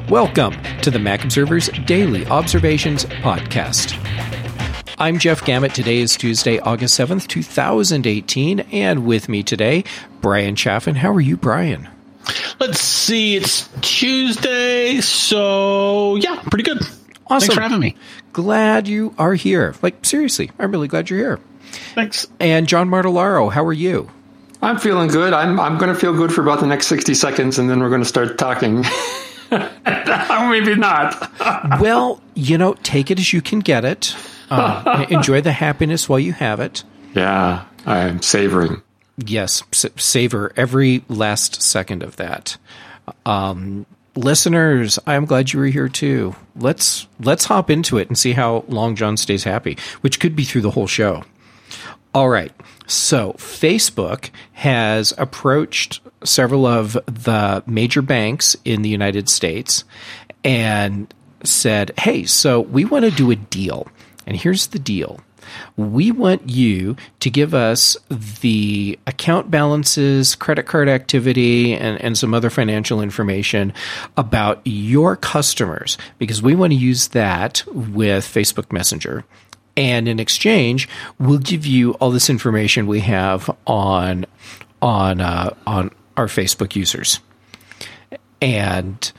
Welcome to the Mac Observer's Daily Observations Podcast. I'm Jeff Gamet. Today is Tuesday, August 7th, 2018, and with me today, Brian Chaffin. How are you, Brian? Let's see, it's Tuesday, so yeah, pretty good. Awesome. Thanks for having me. Glad you are here. Like, seriously, I'm really glad you're here. Thanks. And John Martellaro, how are you? I'm feeling good. I'm going to feel good for about the next 60 seconds, and then we're going to start talking. Maybe not. Well, take it as you can get it. Enjoy the happiness while you have it. Yeah, I'm savoring. Yes, savor every last second of that. Listeners, I'm glad you were here too. Let's hop into it and see how long John stays happy, which could be through the whole show. All right. So Facebook has approached several of the major banks in the United States and said, hey, so we want to do a deal. And here's the deal. We want you to give us the account balances, credit card activity, and some other financial information about your customers, because we want to use that with Facebook Messenger. And in exchange, we'll give you all this information we have on our Facebook users. And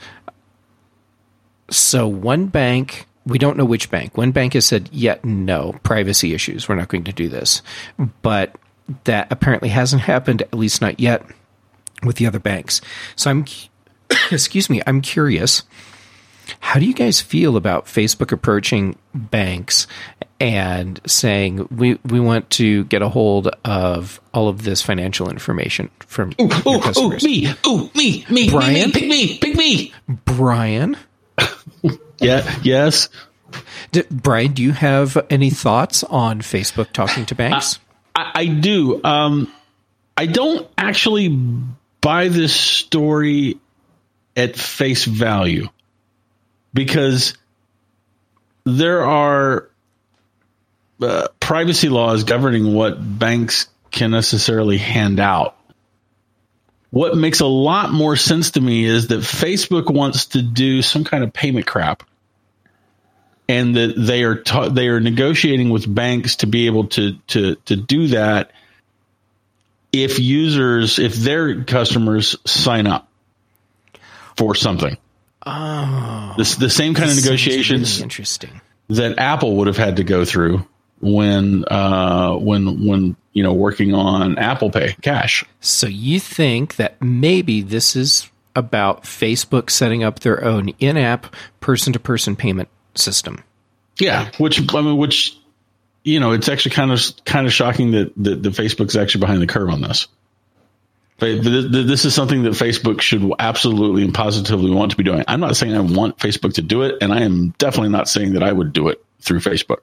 so one bank, we don't know which bank. One bank has said, no, privacy issues. We're not going to do this. But that apparently hasn't happened, at least not yet, with the other banks. So I'm curious. How do you guys feel about Facebook approaching banks and saying, we want to get a hold of all of this financial information from your customers? Me, Brian? Pick me. Brian? Yeah, yes. Brian, do you have any thoughts on Facebook talking to banks? I do. I don't actually buy this story at face value, because there are privacy laws governing what banks can necessarily hand out. What makes a lot more sense to me is that Facebook wants to do some kind of payment crap, and that they are negotiating with banks to be able to do that if their customers sign up for something. Oh, the same kind of negotiations really interesting that Apple would have had to go through when working on Apple Pay Cash. So you think that maybe this is about Facebook setting up their own in-app person-to-person payment system? Yeah, which it's actually kind of shocking that Facebook's actually behind the curve on this. But this is something that Facebook should absolutely and positively want to be doing. I'm not saying I want Facebook to do it, and I am definitely not saying that I would do it through Facebook.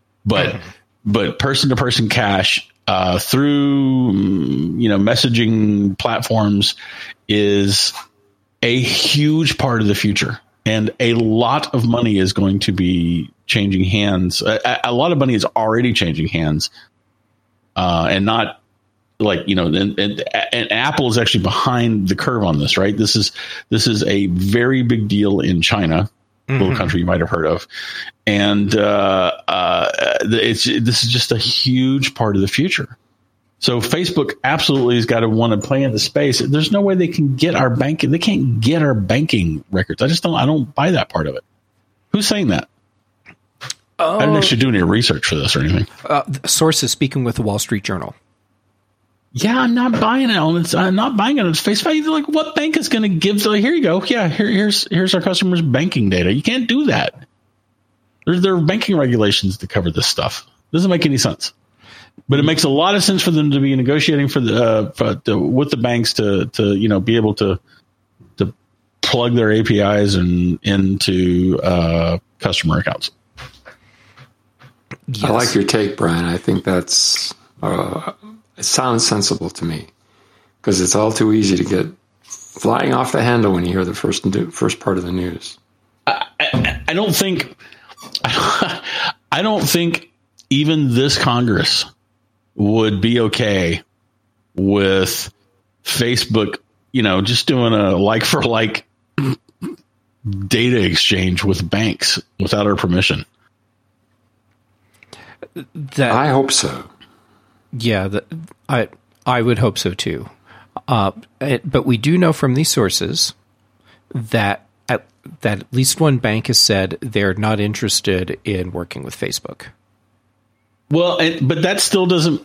But person-to-person cash through messaging platforms is a huge part of the future, and a lot of money is going to be changing hands. A lot of money is already changing hands, and not. And Apple is actually behind the curve on this, right? This is a very big deal in China, a little country you might have heard of, and this is just a huge part of the future. So Facebook absolutely has got to want to play in the space. There's no way they can get our banking. They can't get our banking records. I don't buy that part of it. Who's saying that? I didn't actually do any research for this or anything. Sources speaking with the Wall Street Journal. Yeah, I'm not buying it I'm not buying it on its face value. Like, what bank is going to give? Like, here you go. Yeah, here's our customers' banking data. You can't do that. There are banking regulations to cover this stuff. Doesn't make any sense. But it makes a lot of sense for them to be negotiating with the banks to be able to plug their APIs into customer accounts. Yes. I like your take, Brian. I think that's. It sounds sensible to me, because it's all too easy to get flying off the handle when you hear the first part of the news. I don't think even this Congress would be okay with Facebook, just doing a like for like data exchange with banks without our permission. I hope so. Yeah, I would hope so too. But we do know from these sources that at least one bank has said they're not interested in working with Facebook. Well, but that still doesn't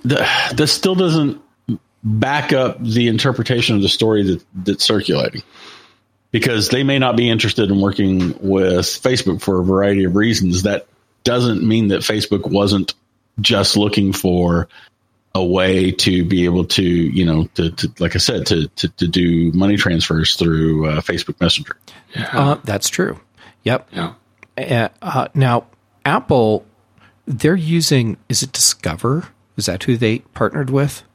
back up the interpretation of the story that's circulating, because they may not be interested in working with Facebook for a variety of reasons. That doesn't mean that Facebook wasn't just looking for a way to be able to, to like I said, to do money transfers through Facebook Messenger. Yeah. That's true. Yep. Yeah. Now, Apple, they're using, is it Discover? Is that who they partnered with?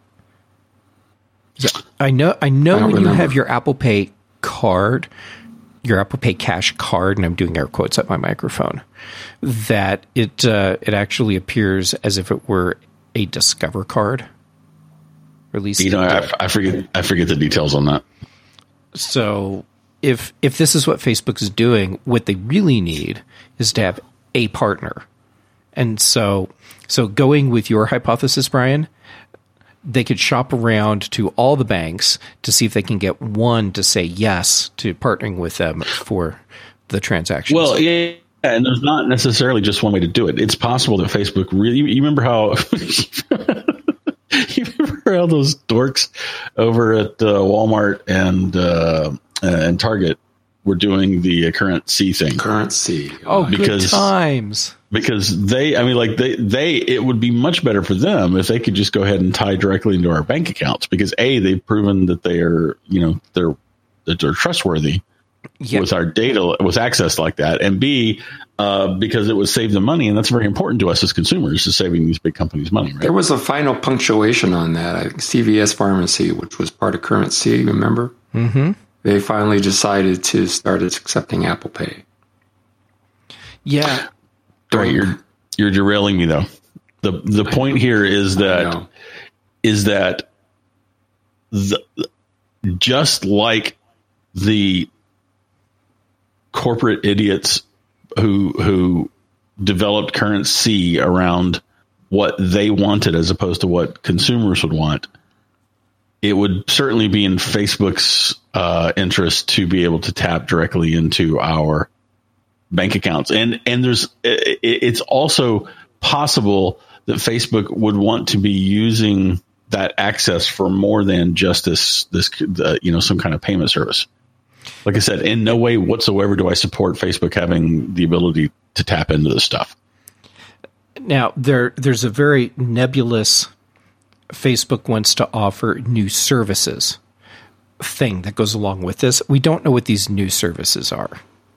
I know when you have your Apple Pay card, your Apple Pay Cash card, and I'm doing air quotes at my microphone, that it actually appears as if it were a Discover card. Or at least I forget the details on that. So if this is what Facebook is doing, what they really need is to have a partner. And so going with your hypothesis, Brian, they could shop around to all the banks to see if they can get one to say yes to partnering with them for the transactions. Well, yeah, and there's not necessarily just one way to do it. It's possible that Facebook really. You remember how? You remember how those dorks over at Walmart and Target were doing the current C thing? Current C. Good times. Because it would be much better for them if they could just go ahead and tie directly into our bank accounts, because they've proven that they are, they're trustworthy with our data, with access like that. And B, because it would save them money. And that's very important to us as consumers, is saving these big companies money, right? There was a final punctuation on that. CVS Pharmacy, which was part of Current C, remember? Mm-hmm. They finally decided to start accepting Apple Pay. Yeah. Right, you're derailing me though. The point here is that just like the corporate idiots who developed Current C around what they wanted as opposed to what consumers would want, it would certainly be in Facebook's interest to be able to tap directly into our bank accounts. And it's also possible that Facebook would want to be using that access for more than just this some kind of payment service. Like I said, in no way whatsoever do I support Facebook having the ability to tap into this stuff. Now, there's a very nebulous Facebook wants to offer new services thing that goes along with this. We don't know what these new services are.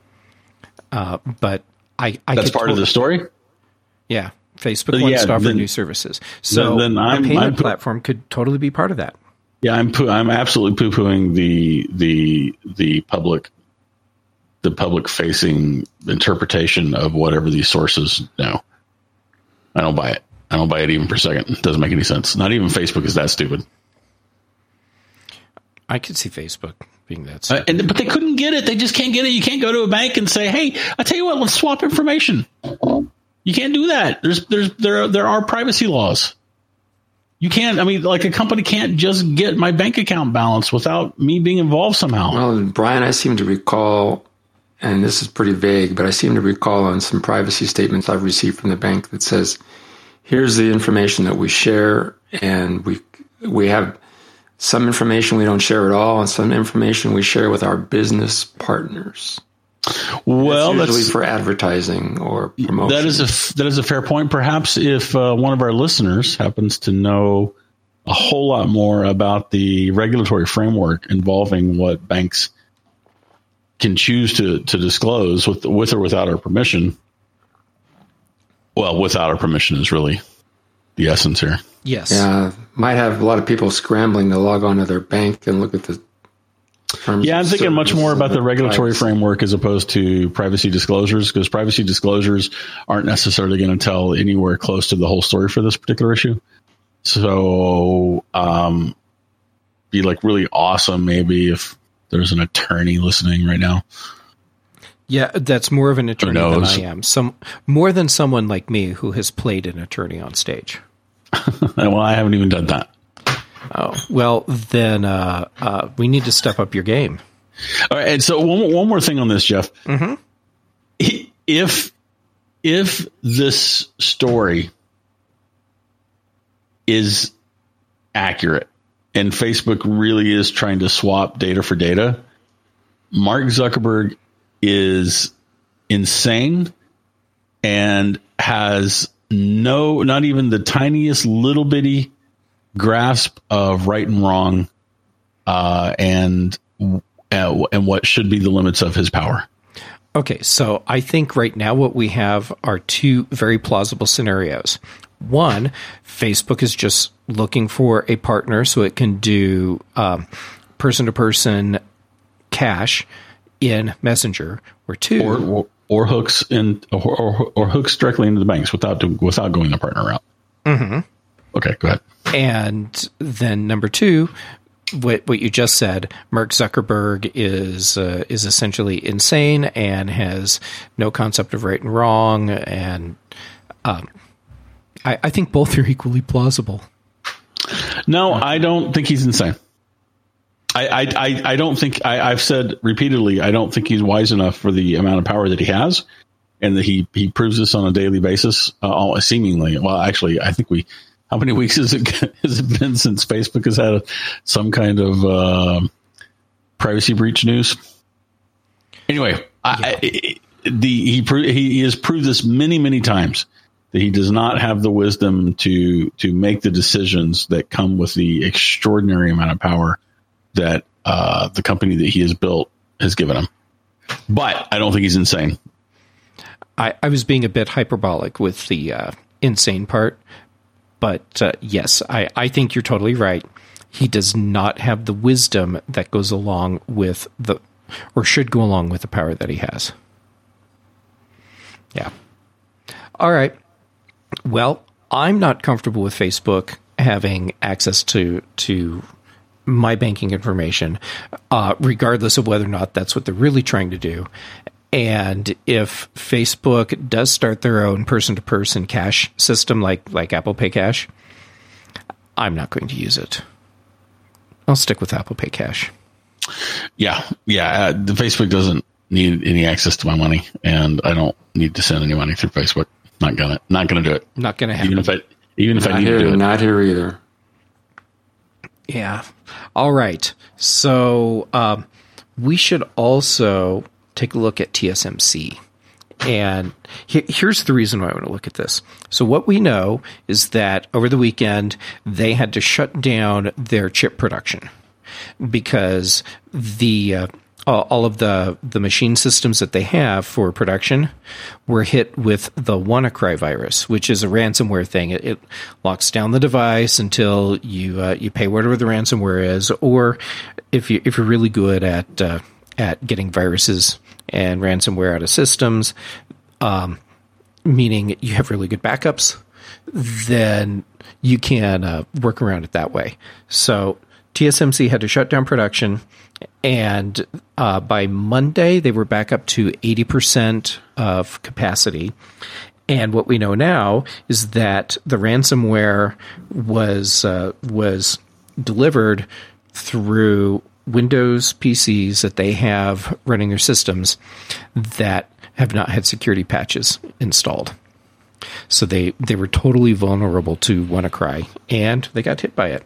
But that's part of the story. Yeah, Facebook wants to offer new services, so a payment platform could totally be part of that. Yeah, I'm absolutely poo-pooing the public facing interpretation of whatever these sources know. I don't buy it. I don't buy it even for a second. It doesn't make any sense. Not even Facebook is that stupid. I could see Facebook being that stupid. But they couldn't get it. They just can't get it. You can't go to a bank and say, "Hey, I tell you what, let's swap information." You can't do that. There are privacy laws. You can't. I mean, like, a company can't just get my bank account balance without me being involved somehow. Well, Brian, I seem to recall, and this is pretty vague, but I seem to recall on some privacy statements I've received from the bank that says, "Here's the information that we share, and we have some information we don't share at all, and some information we share with our business partners." Well, that's usually for advertising or promotion. That is a fair point. Perhaps if one of our listeners happens to know a whole lot more about the regulatory framework involving what banks can choose to disclose with or without our permission. Well, without our permission is really the essence here. Yes. Yeah, might have a lot of people scrambling to log on to their bank and look at the terms. Yeah, I'm thinking much more about the regulatory framework as opposed to privacy disclosures, because privacy disclosures aren't necessarily going to tell anywhere close to the whole story for this particular issue. So, be like really awesome maybe if there's an attorney listening right now. Yeah, that's more of an attorney than knows? I am. More than someone like me who has played an attorney on stage. Well, I haven't even done that. Oh, well, then we need to step up your game. All right, and so one more thing on this, Jeff. Mm-hmm. If this story is accurate and Facebook really is trying to swap data for data, Mark Zuckerberg is insane and has not even the tiniest little bitty grasp of right and wrong, and what should be the limits of his power. Okay, so I think right now what we have are two very plausible scenarios. One, Facebook is just looking for a partner so it can do person-to-person cash in Messenger. Or two, or hooks in or hooks directly into the banks without going the partner route. Mm-hmm. Okay, go ahead. And then number two, what you just said, Mark Zuckerberg is essentially insane and has no concept of right and wrong, and I think both are equally plausible. No, I don't think he's insane. I don't think I've said repeatedly, I don't think he's wise enough for the amount of power that he has, and that he proves this on a daily basis, seemingly. Well, actually, I think how many weeks has it been since Facebook has had some kind of privacy breach news? Anyway, yeah. He has proved this many times that he does not have the wisdom to make the decisions that come with the extraordinary amount of power that the company that he has built has given him. But I don't think he's insane. I was being a bit hyperbolic with the insane part. But yes, I think you're totally right. He does not have the wisdom that goes along with or should go along with the power that he has. Yeah. All right. Well, I'm not comfortable with Facebook having access to my banking information, regardless of whether or not that's what they're really trying to do. And if Facebook does start their own person-to-person cash system like Apple Pay Cash, I'm not going to use it. I'll stick with Apple Pay Cash. Yeah. The Facebook doesn't need any access to my money, and I don't need to send any money through Facebook. Not gonna do it. Not gonna happen. Even if I need to do it. Not here either. Yeah. All right. So we should also take a look at TSMC. And here's the reason why I want to look at this. So what we know is that over the weekend, they had to shut down their chip production because all of the machine systems that they have for production were hit with the WannaCry virus, which is a ransomware thing. It locks down the device until you pay whatever the ransomware is, or if you're really good at getting viruses and ransomware out of systems, meaning you have really good backups, then you can work around it that way. So TSMC had to shut down production, and by Monday they were back up to 80% of capacity. And what we know now is that the ransomware was delivered through Windows PCs that they have running their systems that have not had security patches installed. So they were totally vulnerable to WannaCry, and they got hit by it.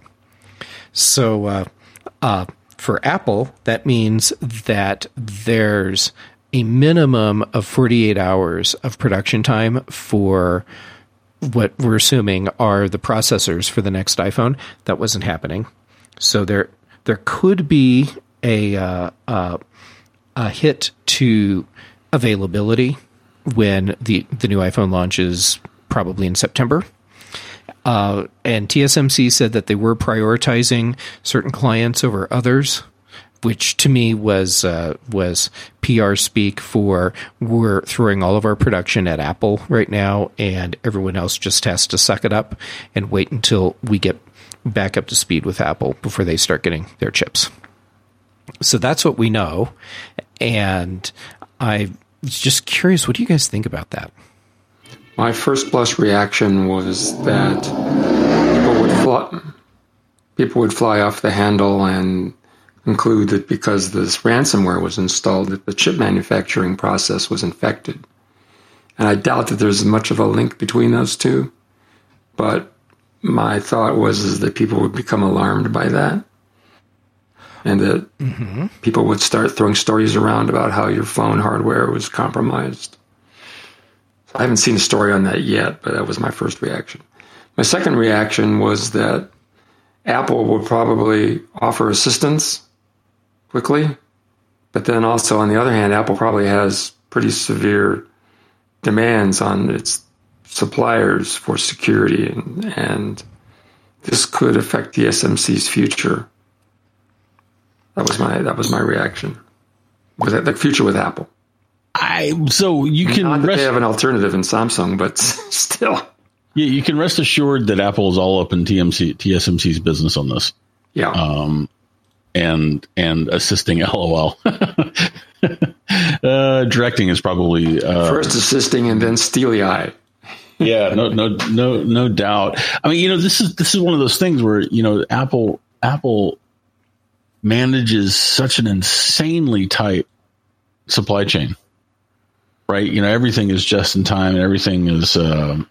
So for Apple, that means that there's a minimum of 48 hours of production time for what we're assuming are the processors for the next iPhone. That wasn't happening. So there could be a hit to availability when the new iPhone launches, probably in September. And TSMC said that they were prioritizing certain clients over others, which to me was PR speak for we're throwing all of our production at Apple right now, and everyone else just has to suck it up and wait until we get back up to speed with Apple before they start getting their chips. So that's what we know, and I just curious, what do you guys think about that? My first blush reaction was that people would fly off the handle and conclude that because this ransomware was installed, that the chip manufacturing process was infected. And I doubt that there's much of a link between those two. But my thought was that people would become alarmed by that. And that people would start throwing stories around about how your phone hardware was compromised. I haven't seen a story on that yet, but that was my first reaction. My second reaction was that Apple would probably offer assistance quickly. But then also, on the other hand, Apple probably has pretty severe demands on its suppliers for security, and this could affect TSMC's future. That was my reaction. Was that the future with Apple? So you can not that they have an alternative in Samsung, but still. Yeah, you can rest assured that Apple is all up in TSMC's business on this. Yeah. And assisting LOL. Directing is probably first assisting and then steely eye. Yeah, no doubt. I mean, this is one of those things where Apple manages such an insanely tight supply chain, right? Everything is just in time, and everything is and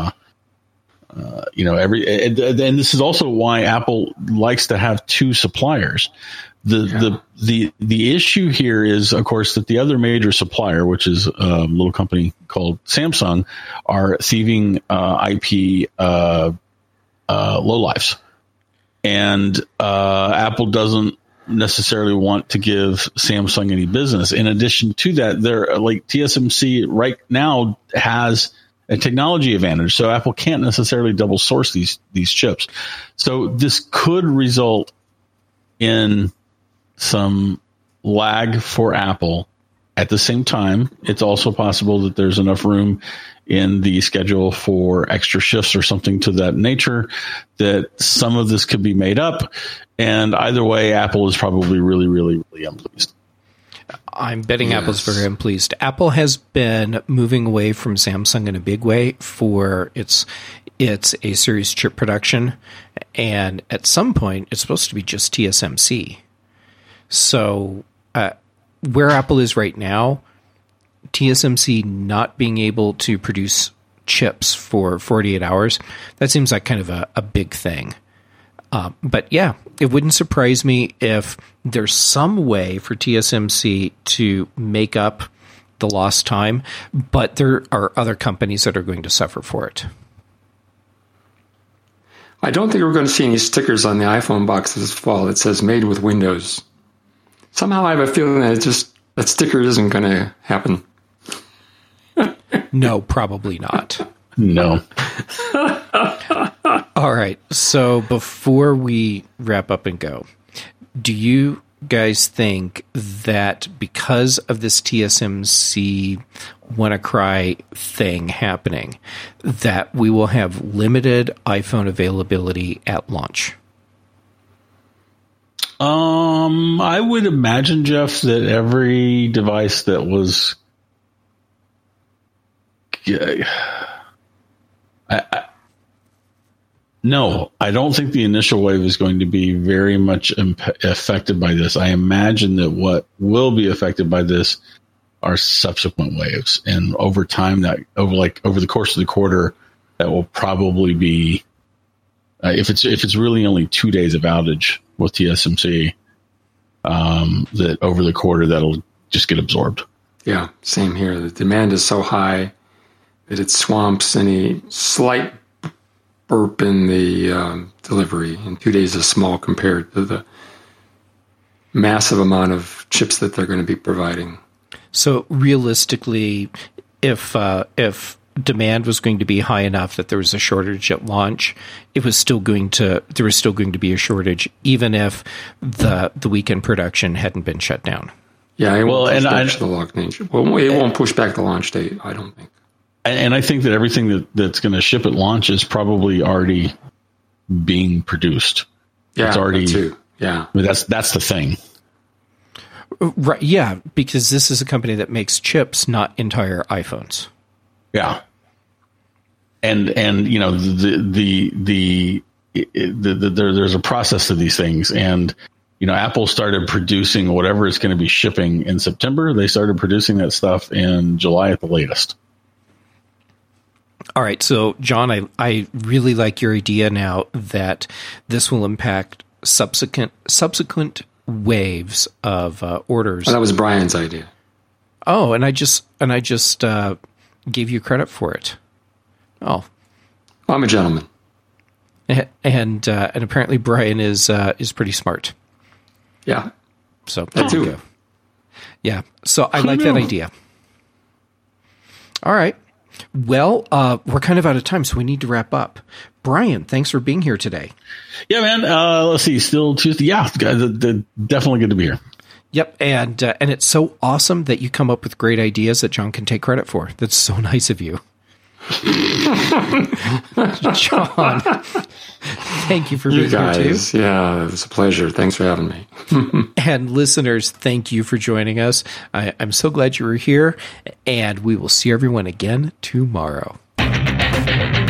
this is also why Apple likes to have two suppliers. The issue here is, of course, that the other major supplier, which is a little company called Samsung, are thieving IP lowlifes, and Apple doesn't necessarily want to give Samsung any business. In addition to that, they're like TSMC right now has a technology advantage, so Apple can't necessarily double source these chips. So this could result in some lag for Apple. At the same time, it's also possible that there's enough room in the schedule for extra shifts or something to that nature that some of this could be made up. And either way, Apple is probably really, really, really unpleased. I'm betting Apple's very unpleased. Apple has been moving away from Samsung in a big way for its A series chip production. And at some point, it's supposed to be just TSMC. So where Apple is right now, TSMC not being able to produce chips for 48 hours, that seems like kind of a big thing. But yeah, it wouldn't surprise me if there's some way for TSMC to make up the lost time, but there are other companies that are going to suffer for it. I don't think we're going to see any stickers on the iPhone box this fall that says made with Windows. Somehow I have a feeling that sticker isn't going to happen. No, probably not. No. All right. So before we wrap up and go, do you guys think that because of this TSMC WannaCry thing happening, that we will have limited iPhone availability at launch? I would imagine, Jeff, that every device that was no, I don't think the initial wave is going to be very much affected by this. I imagine that what will be affected by this are subsequent waves, and over time, that over the course of the quarter, that will probably be if it's really only 2 days of outage with TSMC, that over the quarter that'll just get absorbed. Yeah, same here. The demand is so high that it swamps any slight burp in the delivery, and 2 days is small compared to the massive amount of chips that they're going to be providing. So realistically, if demand was going to be high enough that there was a shortage at launch, there was still going to be a shortage, even if the weekend production hadn't been shut down. Yeah, it won't push back the launch date, I don't think. And I think that everything that's going to ship at launch is probably already being produced. Yeah, it's already. that too. Yeah, I mean, that's the thing. Right. Yeah, because this is a company that makes chips, not entire iPhones. Yeah. And there's a process to these things, and Apple started producing whatever it's going to be shipping in September. They started producing that stuff in July at the latest. All right. So, John, I really like your idea now that this will impact subsequent waves of orders. Well, that was Brian's idea. Oh, and I just gave you credit for it. Oh, I'm a gentleman. And apparently Brian is pretty smart. Yeah. So that too. Go. Yeah. So I like that idea. All right. Well, we're kind of out of time, so we need to wrap up. Brian, thanks for being here today. Yeah, man. Let's see. Still Tuesday. Yeah, definitely good to be here. Yep, and it's so awesome that you come up with great ideas that John can take credit for. That's so nice of you. John, thank you for being here too. Yeah, it was a pleasure. Thanks for having me. And listeners, thank you for joining us. I'm so glad you were here, and we will see everyone again tomorrow.